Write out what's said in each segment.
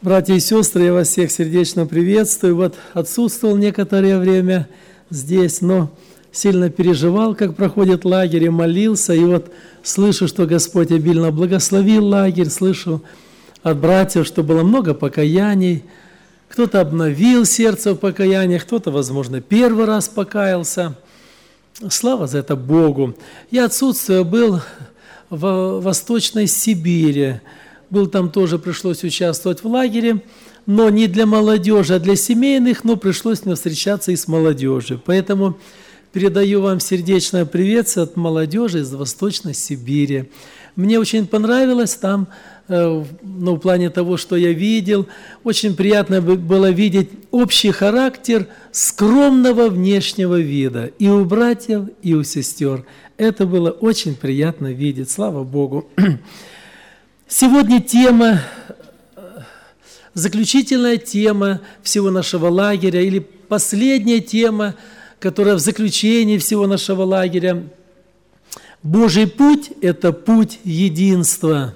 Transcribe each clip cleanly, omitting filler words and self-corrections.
Братья и сестры, я вас всех сердечно приветствую. Вот отсутствовал некоторое время здесь, но сильно переживал, как проходит лагерь, и молился. И вот слышу, что Господь обильно благословил лагерь, слышу от братьев, что было много покаяний. Кто-то обновил сердце в покаянии, кто-то, возможно, первый раз покаялся. Слава за это Богу. Я отсутствие был в Восточной Сибири. Был там тоже, пришлось участвовать в лагере, но не для молодежи, а для семейных, но пришлось мне встречаться и с молодежью. Поэтому передаю вам сердечное приветствие от молодежи из Восточной Сибири. Мне очень понравилось там, в плане того, что я видел, очень приятно было видеть общий характер скромного внешнего вида и у братьев, и у сестер. Это было очень приятно видеть, слава Богу. Сегодня тема, заключительная тема всего нашего лагеря, или последняя тема, которая в заключении всего нашего лагеря. Божий путь – это путь единства.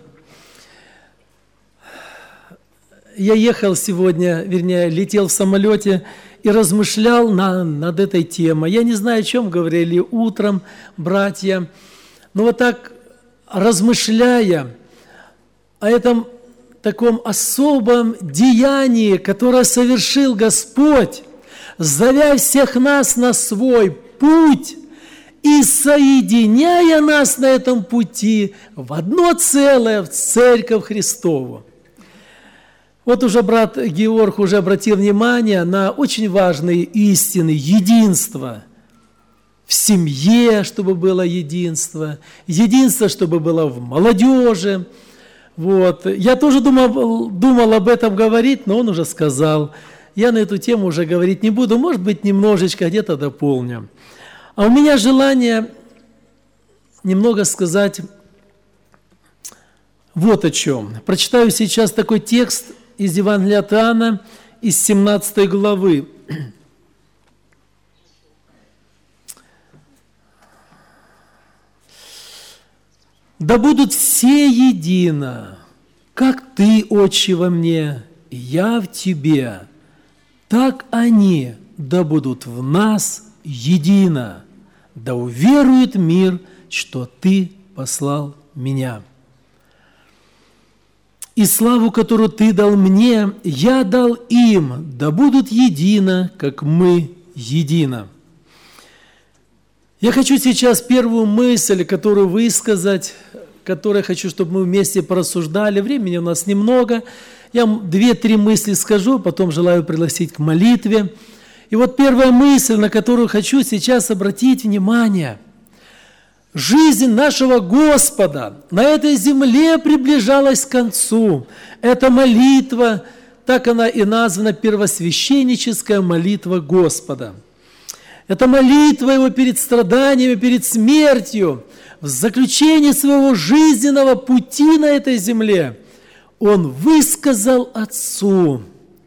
Я ехал сегодня, летел в самолете и размышлял над этой темой. Я не знаю, о чем говорили утром братья, но вот так размышляя о этом таком особом деянии, которое совершил Господь, зовя всех нас на свой путь и соединяя нас на этом пути в одно целое, в Церковь Христову. Вот уже брат Георг уже обратил внимание на очень важные истины единства. В семье, чтобы было единство, чтобы было в молодежи. Вот. Я тоже думал об этом говорить, но он уже сказал. Я на эту тему уже говорить не буду, может быть, немножечко где-то дополню. А у меня желание немного сказать вот о чем. Прочитаю сейчас такой текст из Евангелия от Иоанна, из 17 главы. «Да будут все едино, как Ты, Отче, во мне, и я в Тебе, так они да будут в нас едино, да уверует мир, что Ты послал Меня. И славу, которую Ты дал мне, я дал им, да будут едино, как мы едино». Я хочу сейчас первую мысль, которую высказать, которую хочу, чтобы мы вместе порассуждали. Времени у нас немного. Я 2-3 мысли скажу, потом желаю пригласить к молитве. И вот первая мысль, на которую хочу сейчас обратить внимание. Жизнь нашего Господа на этой земле приближалась к концу. Эта молитва, так она и названа, первосвященническая молитва Господа. Это молитва Его перед страданиями, перед смертью, в заключении своего жизненного пути на этой земле. Он высказал Отцу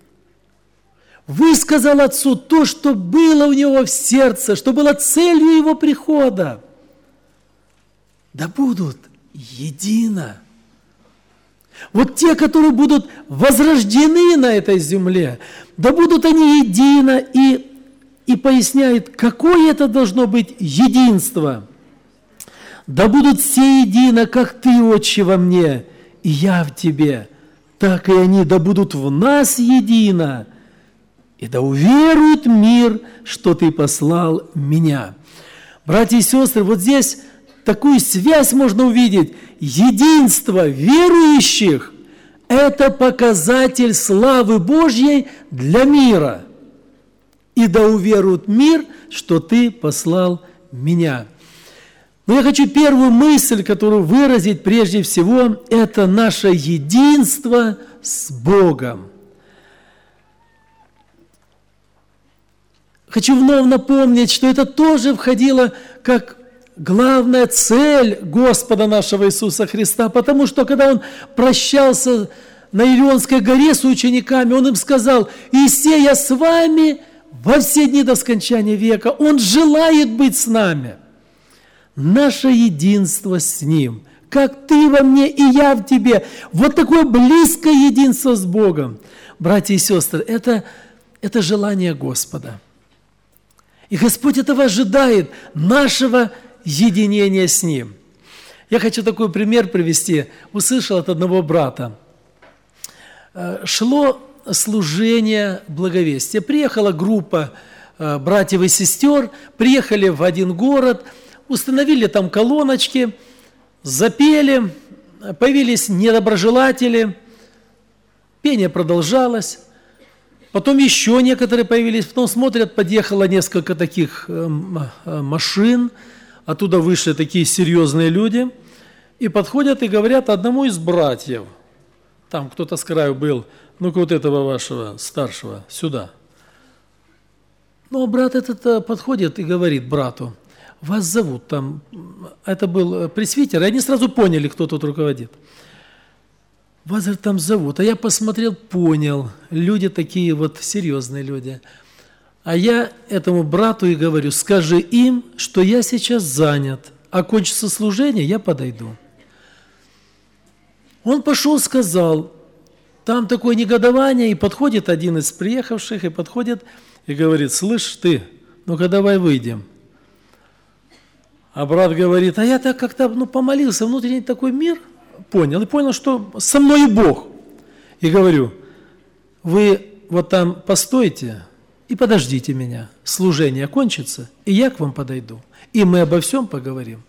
то, что было у Него в сердце, что было целью Его прихода. Да будут едино. Вот те, которые будут возрождены на этой земле, да будут они едино, и поясняет, какое это должно быть единство. «Да будут все едино, как Ты, Отче, во мне, и я в Тебе, так и они да будут в нас едино, и да уверует мир, что Ты послал Меня». Братья и сестры, вот здесь такую связь можно увидеть. Единство верующих – это показатель славы Божьей для мира. «И да уверует мир, что Ты послал Меня». Но я хочу первую мысль, которую выразить прежде всего, это наше единство с Богом. Хочу вновь напомнить, что это тоже входило как главная цель Господа нашего Иисуса Христа, потому что когда Он прощался на Илионской горе с учениками, Он им сказал: «И се я с вами во все дни до скончания века». Он желает быть с нами. Наше единство с Ним, как Ты во мне и я в Тебе. Вот такое близкое единство с Богом. Братья и сестры, это желание Господа. И Господь этого ожидает, нашего единения с Ним. Я хочу такой пример привести. Услышал от одного брата. Шло служение благовестия. Приехала группа братьев и сестер, приехали в один город, установили там колоночки, запели, появились недоброжелатели, пение продолжалось. Потом еще некоторые появились, потом смотрят, подъехало несколько таких машин, оттуда вышли такие серьезные люди, и подходят и говорят одному из братьев, там кто-то с краю был, ну-ка вот этого вашего старшего, сюда. Ну, а брат этот подходит и говорит брату, вас зовут там, это был пресвитер, и они сразу поняли, кто тут руководит. Вас там зовут, а я посмотрел, понял, люди такие вот серьезные люди. А я этому брату и говорю, скажи им, что я сейчас занят, а кончится служение, я подойду. Он пошел, сказал, там такое негодование, и подходит один из приехавших, и подходит, и говорит, слышь ты, ну-ка давай выйдем. А брат говорит, а я так как-то помолился, внутренний такой мир понял, и понял, что со мной Бог. И говорю, вы вот там постойте и подождите меня, служение кончится, и я к вам подойду, и мы обо всем поговорим.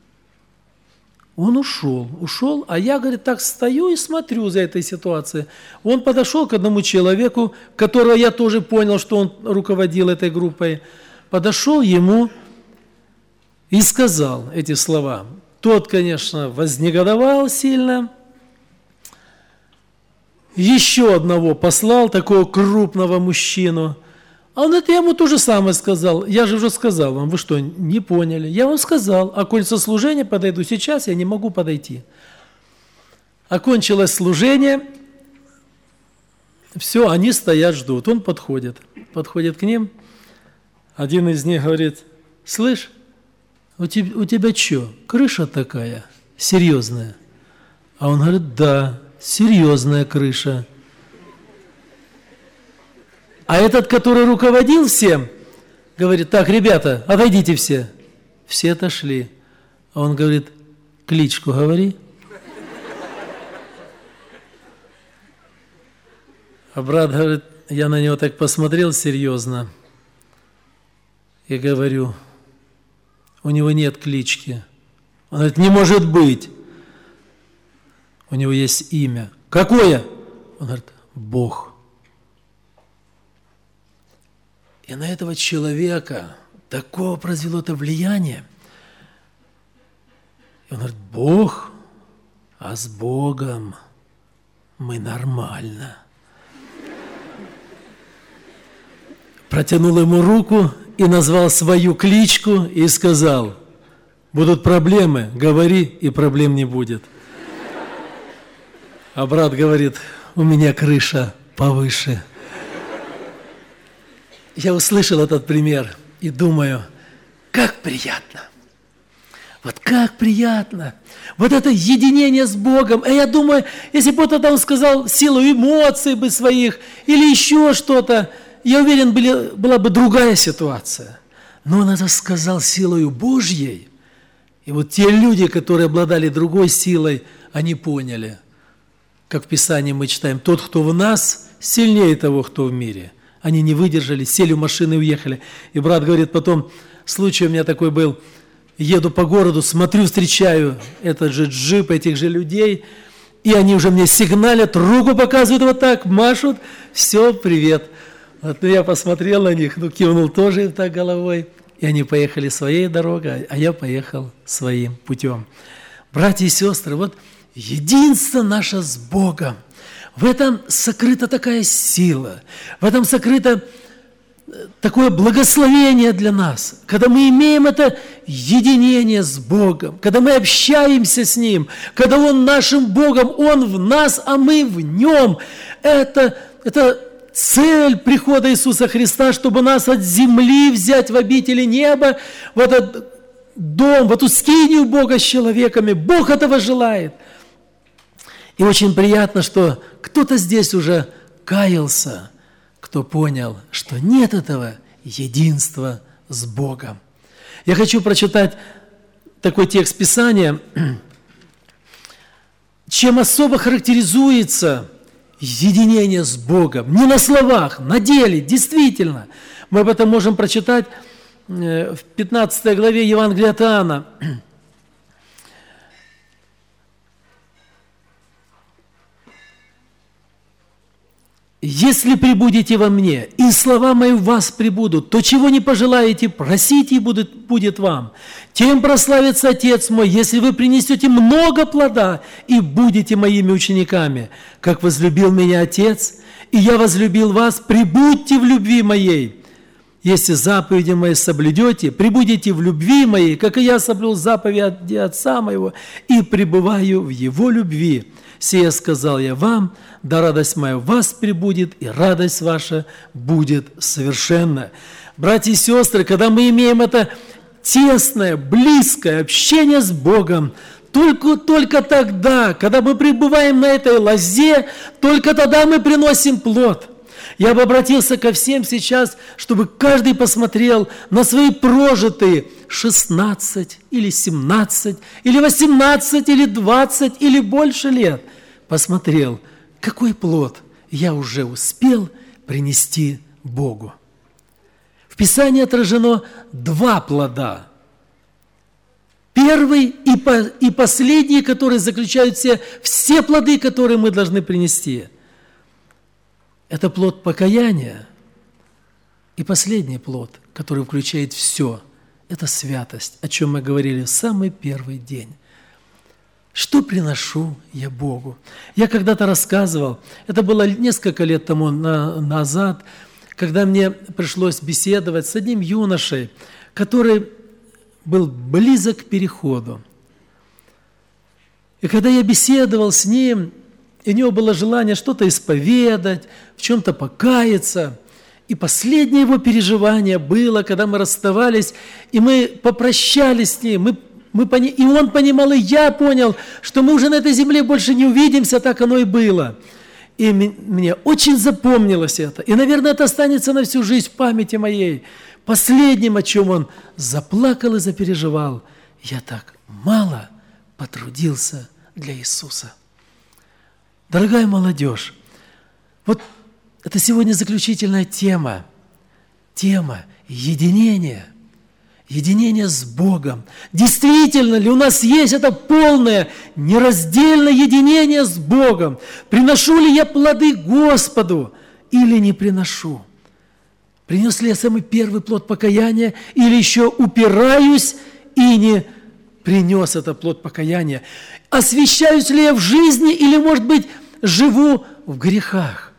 Он ушел, а я, говорит, так стою и смотрю за этой ситуацией. Он подошел к одному человеку, которого я тоже понял, что он руководил этой группой, подошел ему и сказал эти слова. Тот, конечно, вознегодовал сильно, еще одного послал, такого крупного мужчину, а он это ему то же самое сказал. Я же уже сказал вам, вы что, не поняли? Я вам сказал, окончится служение, подойду. Сейчас я не могу подойти. Окончилось служение, все, они стоят, ждут. Он подходит к ним. Один из них говорит, слышь, у тебя что, крыша такая серьезная? А он говорит, да, серьезная крыша. А этот, который руководил всем, говорит, так, ребята, отойдите все. Все отошли. А он говорит, кличку говори. А брат говорит, я на него так посмотрел серьезно и говорю, у него нет клички. Он говорит, не может быть. У него есть имя. Какое? Он говорит, Бог. И на этого человека такого произвело это влияние. И он говорит, Бог, а с Богом мы нормально. Протянул ему руку и назвал свою кличку и сказал, будут проблемы, говори, и проблем не будет. А брат говорит, у меня крыша повыше. Я услышал этот пример и думаю, как приятно. Вот как приятно. Вот это единение с Богом. А я думаю, если бы он сказал силу эмоций бы своих или еще что-то, я уверен, была бы другая ситуация. Но он это сказал силою Божьей. И вот те люди, которые обладали другой силой, они поняли. Как в Писании мы читаем, тот, кто в нас, сильнее того, кто в мире. Они не выдержали, сели в машины и уехали. И брат говорит, потом, случай у меня такой был, еду по городу, смотрю, встречаю этот же джип, этих же людей, и они уже мне сигналят, руку показывают вот так, машут, все, привет. Вот, ну, я посмотрел на них, кивнул тоже так головой, и они поехали своей дорогой, а я поехал своим путем. Братья и сестры, вот единство наше с Богом. В этом сокрыта такая сила, в этом сокрыто такое благословение для нас, когда мы имеем это единение с Богом, когда мы общаемся с Ним, когда Он нашим Богом, Он в нас, а мы в Нем. Это цель прихода Иисуса Христа, чтобы нас от земли взять в обители неба, в этот дом, в эту скинию Бога с человеками. Бог этого желает. И очень приятно, что кто-то здесь уже каялся, кто понял, что нет этого единства с Богом. Я хочу прочитать такой текст Писания, чем особо характеризуется единение с Богом. Не на словах, на деле, действительно. Мы об этом можем прочитать в 15 главе Евангелия от Иоанна. «Если пребудете во мне, и слова мои в вас пребудут, то чего не пожелаете, просите, и будет вам. Тем прославится Отец мой, если вы принесете много плода и будете моими учениками. Как возлюбил меня Отец, и я возлюбил вас, пребудьте в любви моей. Если заповеди мои соблюдете, пребудете в любви моей, как и я соблюл заповеди Отца моего, и пребываю в его любви. Сие сказал я вам, да радость моя в вас пребудет, и радость ваша будет совершенна». Братья и сестры, когда мы имеем это тесное, близкое общение с Богом, только тогда, когда мы пребываем на этой лозе, только тогда мы приносим плод. Я бы обратился ко всем сейчас, чтобы каждый посмотрел на свои прожитые 16 или 17, или 18, или 20, или больше лет. Посмотрел, какой плод я уже успел принести Богу. В Писании отражено 2 плода. Первый и последний, которые заключают все плоды, которые мы должны принести. Это плод покаяния. И последний плод, который включает все, это святость, о чем мы говорили в самый первый день. Что приношу я Богу? Я когда-то рассказывал, это было несколько лет тому назад, когда мне пришлось беседовать с одним юношей, который был близок к переходу. И когда я беседовал с ним, и у него было желание что-то исповедать, в чем-то покаяться. И последнее его переживание было, когда мы расставались, и мы попрощались с ним, и он понимал, и я понял, что мы уже на этой земле больше не увидимся, так оно и было. И мне очень запомнилось это. И, наверное, это останется на всю жизнь в памяти моей. Последним, о чем он заплакал и запереживал: я так мало потрудился для Иисуса. Дорогая молодежь, вот это сегодня заключительная тема единения с Богом. Действительно ли у нас есть это полное, нераздельное единение с Богом? Приношу ли я плоды Господу или не приношу? Принес ли я самый первый плод покаяния или еще упираюсь и не принес этот плод покаяния? Освящаюсь ли я в жизни или, может быть, живу в грехах?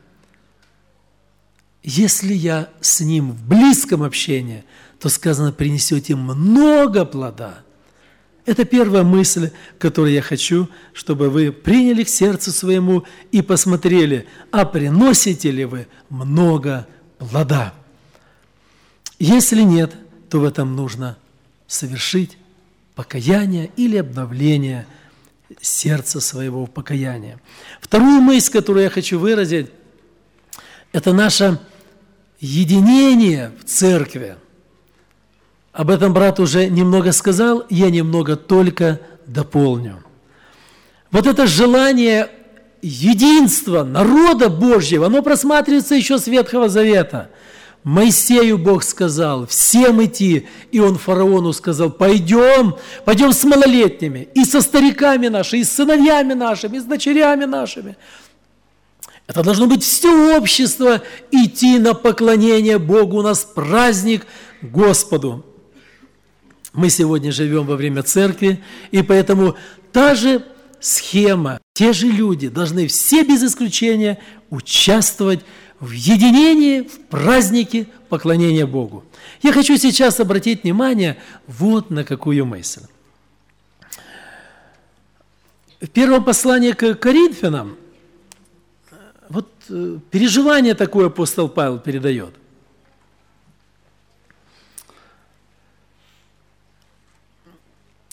Если я с Ним в близком общении, то сказано, принесете много плода. Это первая мысль, которую я хочу, чтобы вы приняли к сердцу своему и посмотрели, а приносите ли вы много плода. Если нет, то в этом нужно совершить покаяние или обновление сердца своего в покаянии. Вторую мысль, которую я хочу выразить, это наше единение в церкви. Об этом брат уже немного сказал, я немного только дополню. Вот это желание единства народа Божьего, оно просматривается еще с Ветхого Завета. Моисею Бог сказал всем идти, и он фараону сказал: пойдем с малолетними, и со стариками нашими, и с сыновьями нашими, и с дочерями нашими. Это должно быть все общество идти на поклонение Богу. У нас праздник Господу. Мы сегодня живем во время церкви, и поэтому та же схема, те же люди должны все без исключения участвовать в единении, в празднике поклонения Богу. Я хочу сейчас обратить внимание вот на какую мысль. В первом послании к Коринфянам вот переживание такое апостол Павел передает.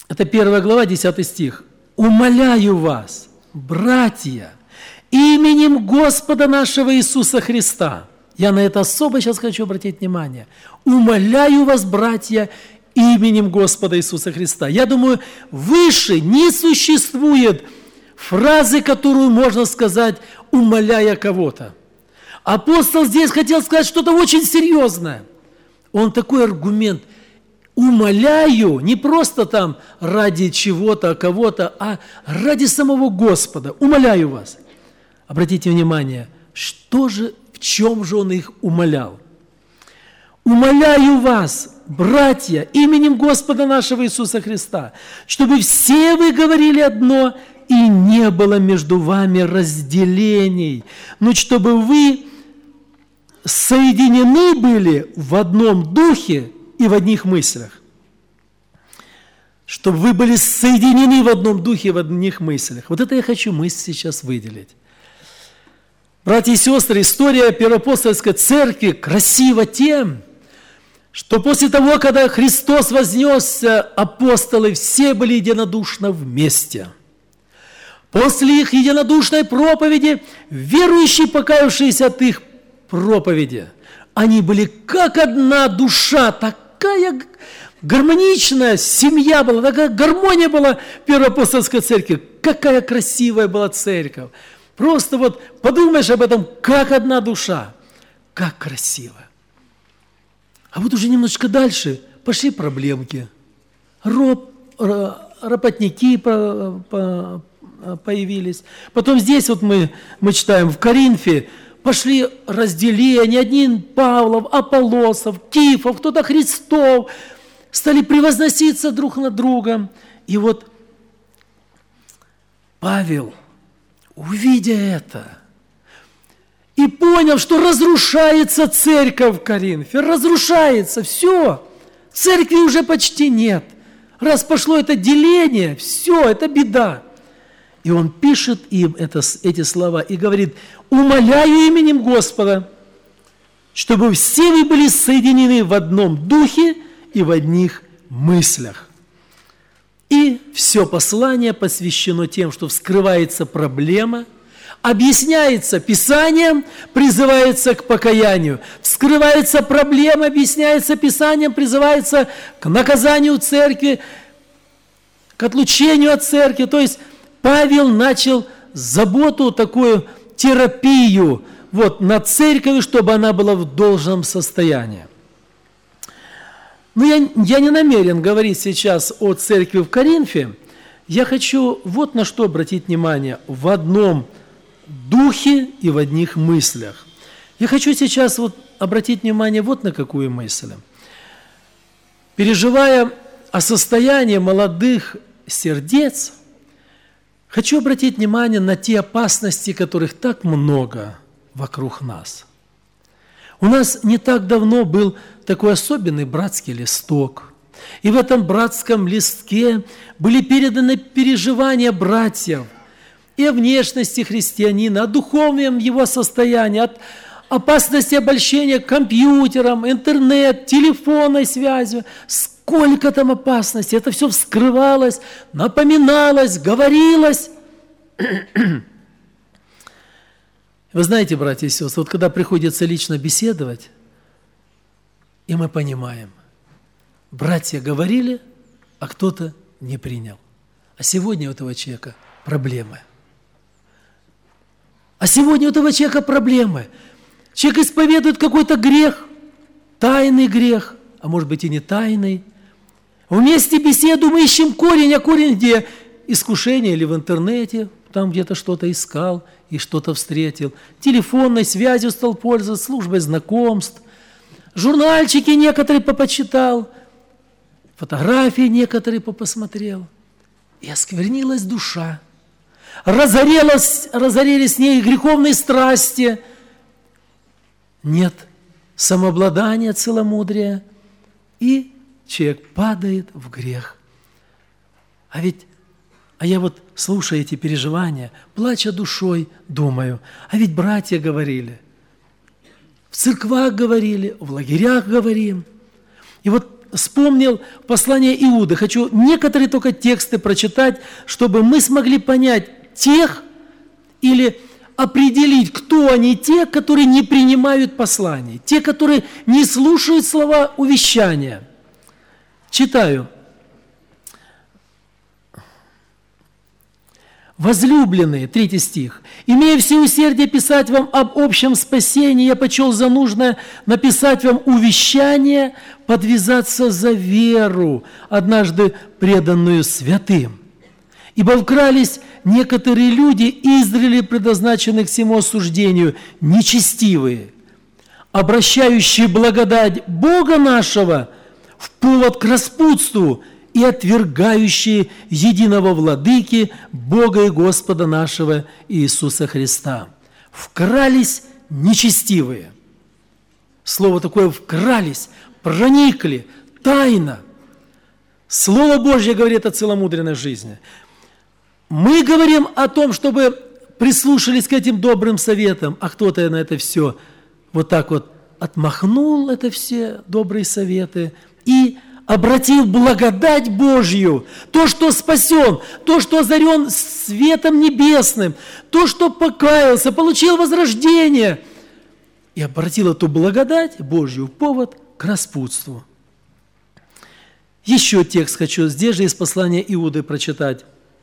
Это 1 глава, 10 стих. «Умоляю вас, братья, именем Господа нашего Иисуса Христа». Я на это особо сейчас хочу обратить внимание. «Умоляю вас, братья, именем Господа Иисуса Христа». Я думаю, выше не существует фразы, которую можно сказать, умоляя кого-то. Апостол здесь хотел сказать что-то очень серьезное. Он такой аргумент: умоляю не просто там ради чего-то, кого-то, а ради самого Господа. Умоляю вас. Обратите внимание, в чем же он их умолял? Умоляю вас, братья, именем Господа нашего Иисуса Христа, чтобы все вы говорили одно, и не было между вами разделений, но чтобы вы соединены были в одном духе и в одних мыслях. Чтобы вы были соединены в одном духе и в одних мыслях. Вот это я хочу мысль сейчас выделить. Братья и сестры, история Первоапостольской церкви красива тем, что после того, когда Христос вознесся, апостолы все были единодушно вместе. После их единодушной проповеди, верующие, покаявшиеся от их проповеди, они были как одна душа, такая гармоничная семья была, такая гармония была в Первоапостольской церкви, какая красивая была церковь. Просто вот подумаешь об этом, как одна душа, как красиво. А вот уже немножечко дальше пошли проблемки, ропотники появились. Потом здесь вот мы читаем в Коринфе, пошли разделения, один Павлов, Аполлосов, Кифов, кто-то Христов, стали превозноситься друг над другом. И вот Павел, увидя это, и понял, что разрушается церковь в Коринфе, разрушается, все, церкви уже почти нет. Раз пошло это деление, все, это беда. И он пишет им эти слова и говорит: «Умоляю именем Господа, чтобы все вы были соединены в одном духе и в одних мыслях». И все послание посвящено тем, что вскрывается проблема, объясняется Писанием, призывается к покаянию. Вскрывается проблема, объясняется Писанием, призывается к наказанию церкви, к отлучению от церкви. То есть Павел начал заботу, такую терапию над церковью, чтобы она была в должном состоянии. Но я не намерен говорить сейчас о церкви в Коринфе. Я хочу вот на что обратить внимание: в одном духе и в одних мыслях. Я хочу сейчас обратить внимание вот на какую мысль. Переживая о состоянии молодых сердец, хочу обратить внимание на те опасности, которых так много вокруг нас. У нас не так давно был такой особенный братский листок. И в этом братском листке были переданы переживания братьев и о внешности христианина, о духовном его состоянии, от опасности обольщения компьютером, интернет, телефонной связью. Сколько там опасностей. Это все вскрывалось, напоминалось, говорилось. Вы знаете, братья и сестры, когда приходится лично беседовать, и мы понимаем, братья говорили, а кто-то не принял. А сегодня у этого человека проблемы. Человек исповедует какой-то грех, тайный грех, а может быть и не тайный. Вместе беседу мы ищем корень, а корень где? Искушение или в интернете, там где-то что-то искал и что-то встретил. Телефонной связью стал пользоваться, службой знакомств. Журнальчики некоторые попочитал, фотографии некоторые посмотрел. И осквернилась душа. Разорились с ней греховные страсти. Нет самообладания, целомудрия. И человек падает в грех. А я слушая эти переживания, плача душой, думаю, а ведь братья говорили, в церквах говорили, в лагерях говорим. И вспомнил послание Иуды. Хочу некоторые только тексты прочитать, чтобы мы смогли понять тех или определить, кто они те, которые не принимают послание, те, которые не слушают слова увещания. Читаю. «Возлюбленные», 3 стих, «имея все усердие писать вам об общем спасении, я почел за нужное написать вам увещание, подвязаться за веру, однажды преданную святым. Ибо вкрались некоторые люди, издревле предназначенные к всему осуждению, нечестивые, обращающие благодать Бога нашего в повод к распутству, и отвергающие единого Владыки, Бога и Господа нашего Иисуса Христа». Вкрались нечестивые. Слово такое «вкрались», проникли, тайно. Слово Божье говорит о целомудренной жизни. Мы говорим о том, чтобы прислушались к этим добрым советам, а кто-то на это все вот так вот отмахнул, это все добрые советы, и обратил благодать Божью, то, что спасен, то, что озарен светом небесным, то, что покаялся, получил возрождение, и обратил эту благодать Божью в повод к распутству. Еще текст хочу здесь же из послания Иуды прочитать.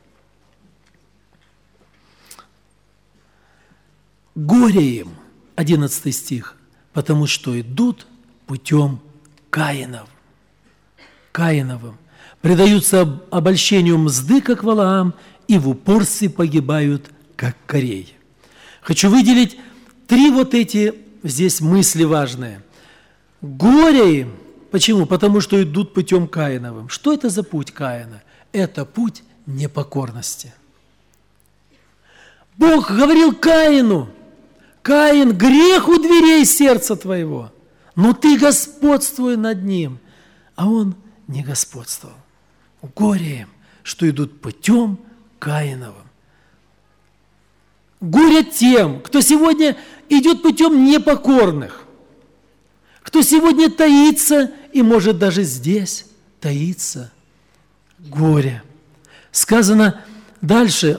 «Горе им», 11 стих, «потому что идут путем Каинов». Каиновым, предаются обольщению мзды, как Валаам, и в упорстве погибают, как Корей. Хочу выделить 3 вот эти здесь мысли важные. Горе им. Почему? Потому что идут путем Каиновым. Что это за путь Каина? Это путь непокорности. Бог говорил Каину: «Каин, грех у дверей сердца твоего, но ты господствуй над ним». А он не господствовал. Горе им, что идут путем Каиновым. Горе тем, кто сегодня идет путем непокорных, кто сегодня таится и может даже здесь таиться. Горе. Сказано дальше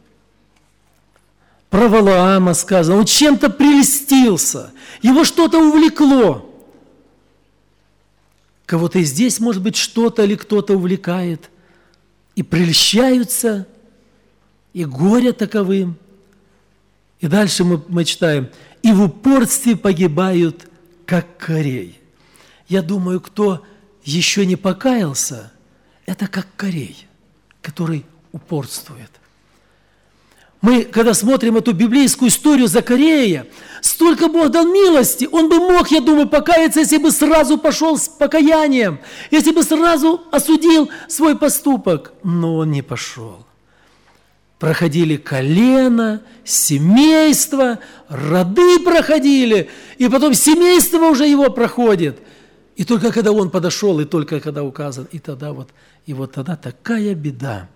про Валаама, сказано, он чем-то прельстился, его что-то увлекло. Кого-то и здесь, может быть, что-то или кто-то увлекает, и прельщаются, и горе таковым. И дальше мы читаем, и в упорстве погибают, как Корей. Я думаю, кто еще не покаялся, это как Корей, который упорствует. Мы, когда смотрим эту библейскую историю Закарея, столько Бог дал милости, он бы мог, я думаю, покаяться, если бы сразу пошел с покаянием, если бы сразу осудил свой поступок. Но он не пошел. Проходили колено, семейство, роды проходили, и потом семейство уже его проходит. И только когда он подошел, и только когда указан, и тогда вот тогда такая беда.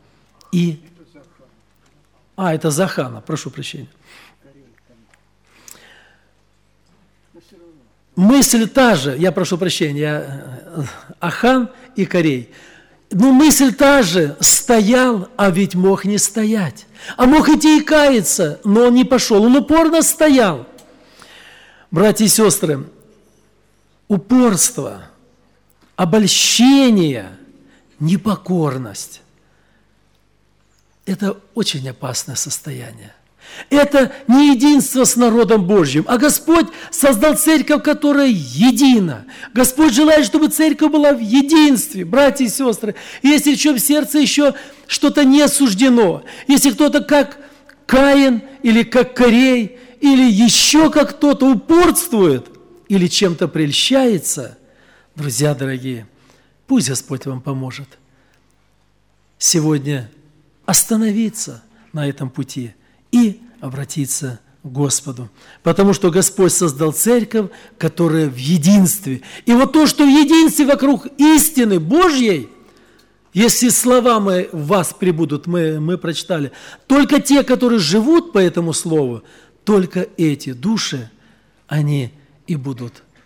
Это Захана, прошу прощения. Мысль та же, я прошу прощения, Ахан и Корей. Но мысль та же, стоял, а ведь мог не стоять. А мог идти и каяться, но он не пошел, он упорно стоял. Братья и сестры, упорство, обольщение, непокорность – это очень опасное состояние. Это не единство с народом Божьим, а Господь создал церковь, которая едина. Господь желает, чтобы церковь была в единстве, братья и сестры. И если в чем сердце еще что-то не осуждено, если кто-то как Каин или как Корей, или еще как кто-то упорствует, или чем-то прельщается, друзья дорогие, пусть Господь вам поможет сегодня остановиться на этом пути и обратиться к Господу. Потому что Господь создал церковь, которая в единстве. И вот то, что в единстве вокруг истины Божьей, если слова в вас пребудут, мы прочитали, только те, которые живут по этому слову, только эти души, они и будут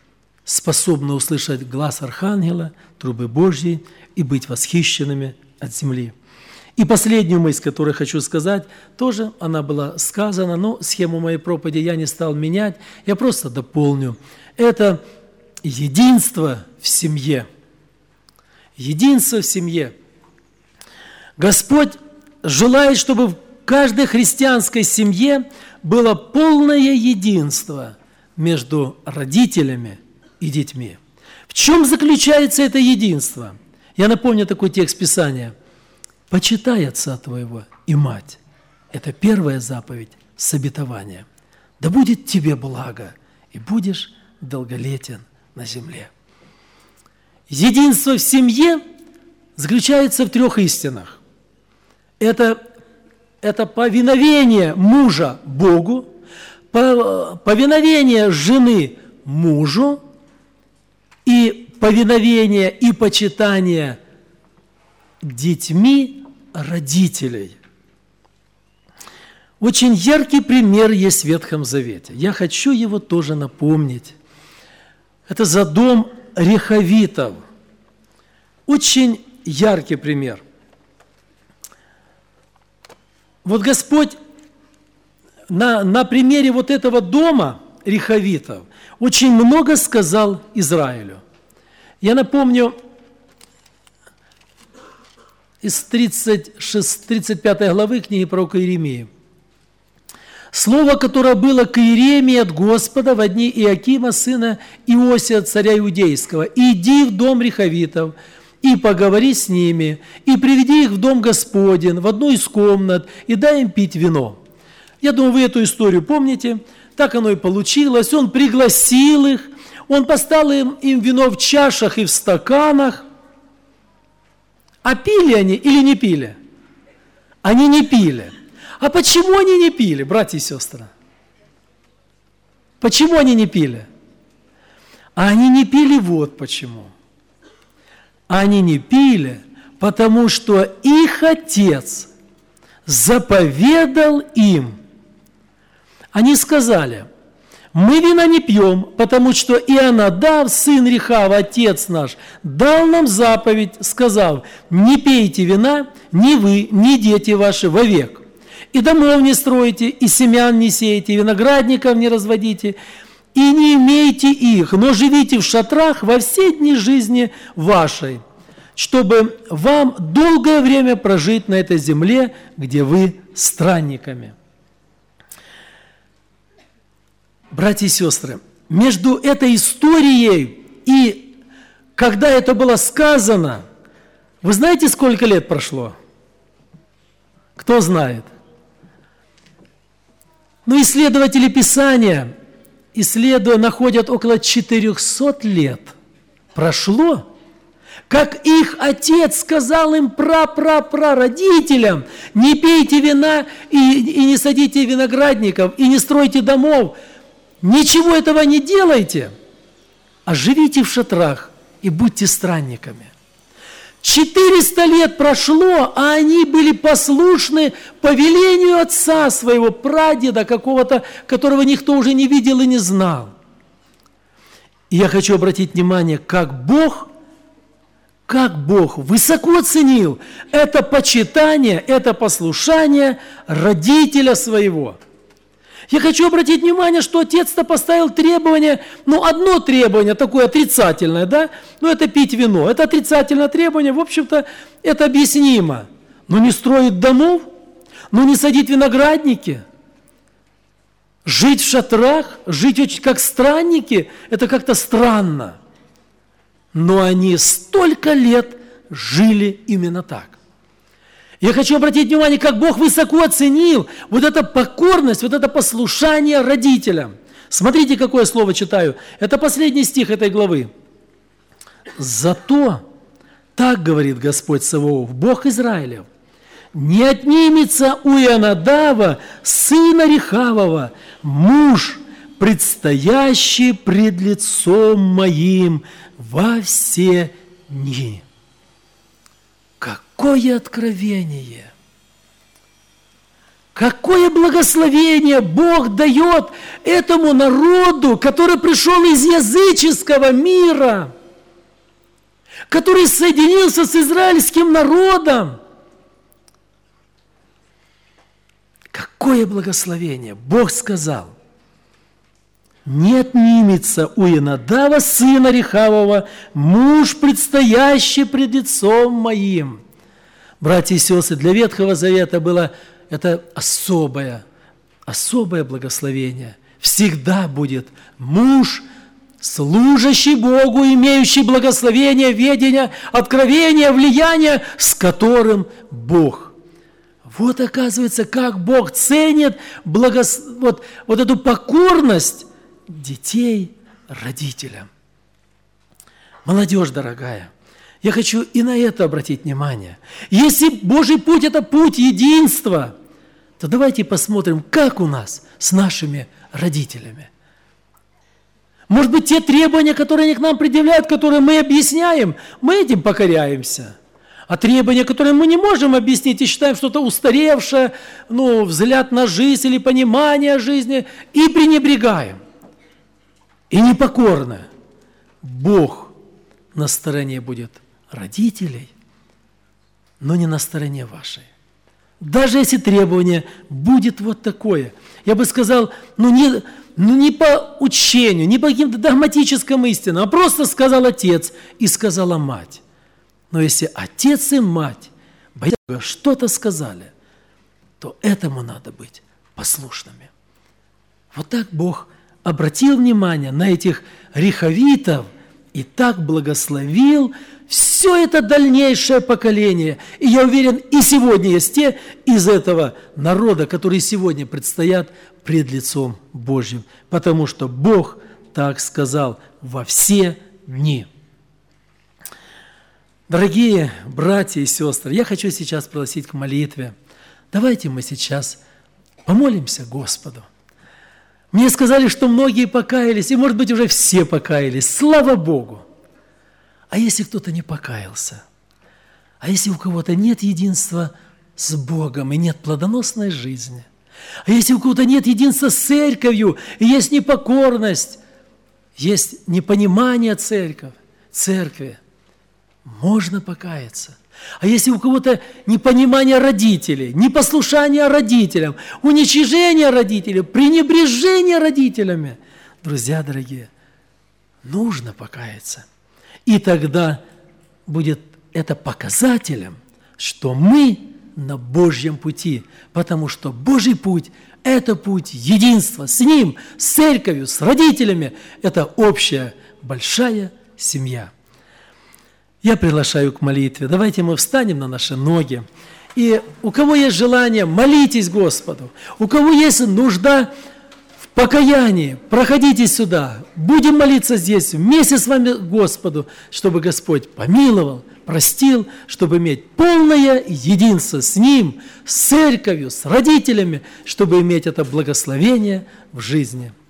способны услышать глас Архангела, трубы Божьей и быть восхищенными от земли. И последнюю мысль, которую хочу сказать, тоже она была сказана, но схему моей проповеди я не стал менять, я просто дополню. Это единство в семье. Единство в семье. Господь желает, чтобы в каждой христианской семье было полное единство между родителями и детьми. В чем заключается это единство? Я напомню такой текст Писания. «Почитай отца твоего и мать». Это первая заповедь с обетования. «Да будет тебе благо, и будешь долголетен на земле». Единство в семье заключается в 3 истинах. Это повиновение мужа Богу, повиновение жены мужу и повиновение и почитание детьми родителей. Очень яркий пример есть в Ветхом Завете. Я хочу его тоже напомнить. Это за дом Рехавитов. Очень яркий пример. Вот Господь на примере вот этого дома Рехавитов очень много сказал Израилю. Я напомню, из 35 главы книги пророка Иеремии. Слово, которое было к Иеремии от Господа во дни Иакима, сына Иосия, царя Иудейского. «Иди в дом Рехавитов, и поговори с ними, и приведи их в дом Господень, в одну из комнат, и дай им пить вино». Я думаю, вы эту историю помните. Так оно и получилось. Он пригласил их, он поставил им вино в чашах и в стаканах. А пили они или не пили? Они не пили. А почему они не пили, братья и сестры? Почему они не пили? А они не пили вот почему. Они не пили, потому что их отец заповедал им. Они сказали: мы вина не пьем, потому что Ионадав, сын Рехава, отец наш, дал нам заповедь, сказав: не пейте вина, ни вы, ни дети ваши вовек. И домов не стройте, и семян не сеете, и виноградников не разводите, и не имейте их, но живите в шатрах во все дни жизни вашей, чтобы вам долгое время прожить на этой земле, где вы странниками. Братья и сестры, между этой историей и когда это было сказано, вы знаете, сколько лет прошло? Кто знает? Ну, исследователи Писания, находят около 400 лет прошло, как их отец сказал им родителям: не пейте вина и не садите виноградников, и не стройте домов. Ничего этого не делайте, а живите в шатрах и будьте странниками. 400 лет прошло, а они были послушны повелению отца своего, прадеда какого-то, которого никто уже не видел и не знал. И я хочу обратить внимание, как Бог высоко ценил это почитание, это послушание родителя своего. Я хочу обратить внимание, что отец-то поставил требование, одно требование такое отрицательное, да? Это пить вино. Это отрицательное требование, в общем-то, это объяснимо. Но не строить домов, не садить виноградники, жить в шатрах, жить как странники, это как-то странно. Но они столько лет жили именно так. Я хочу обратить внимание, как Бог высоко оценил вот эту покорность, вот это послушание родителям. Смотрите, какое слово читаю. Это последний стих этой главы. «Зато, так говорит Господь Саваоф, Бог Израилев, не отнимется у Ионадава, сына Рехавова, муж, предстоящий пред лицом моим во все дни». Какое откровение! Какое благословение Бог дает этому народу, который пришел из языческого мира, который соединился с израильским народом. Какое благословение! Бог сказал: не отнимется у Ионадава, сына Рехавова, муж, предстоящий пред лицом моим. Братья и сестры, для Ветхого Завета было это особое благословение. Всегда будет муж, служащий Богу, имеющий благословение, ведение, откровение, влияние, с которым Бог. Вот оказывается, как Бог ценит вот эту покорность детей родителям. Молодежь дорогая, я хочу и на это обратить внимание. Если Божий путь – это путь единства, то давайте посмотрим, как у нас с нашими родителями. Может быть, те требования, которые они к нам предъявляют, которые мы объясняем, мы этим покоряемся. А требования, которые мы не можем объяснить и считаем что-то устаревшее, взгляд на жизнь или понимание жизни, и пренебрегаем. И непокорно. Бог на стороне будет родителей, но не на стороне вашей. Даже если требование будет вот такое, я бы сказал, не по учению, не по каким-то догматическим истинам, а просто сказал отец и сказала мать. Но если отец и мать что-то сказали, то этому надо быть послушными. Вот так Бог обратил внимание на этих рехавитов и так благословил все это дальнейшее поколение. И я уверен, и сегодня есть те из этого народа, которые сегодня предстоят пред лицом Божьим, потому что Бог так сказал во все дни. Дорогие братья и сестры, я хочу сейчас пригласить к молитве. Давайте мы сейчас помолимся Господу. Мне сказали, что многие покаялись, и, может быть, уже все покаялись. Слава Богу! А если кто-то не покаялся? А если у кого-то нет единства с Богом и нет плодоносной жизни? А если у кого-то нет единства с церковью, и есть непокорность, есть непонимание церкви, можно покаяться. А если у кого-то непонимание родителей, непослушание родителям, уничижение родителей, пренебрежение родителями, друзья дорогие, нужно покаяться. И тогда будет это показателем, что мы на Божьем пути, потому что Божий путь – это путь единства с Ним, с церковью, с родителями. Это общая большая семья. Я приглашаю к молитве. Давайте мы встанем на наши ноги. И у кого есть желание, молитесь Господу. У кого есть нужда в покаянии, проходите сюда. Будем молиться здесь вместе с вами Господу, чтобы Господь помиловал, простил, чтобы иметь полное единство с Ним, с церковью, с родителями, чтобы иметь это благословение в жизни.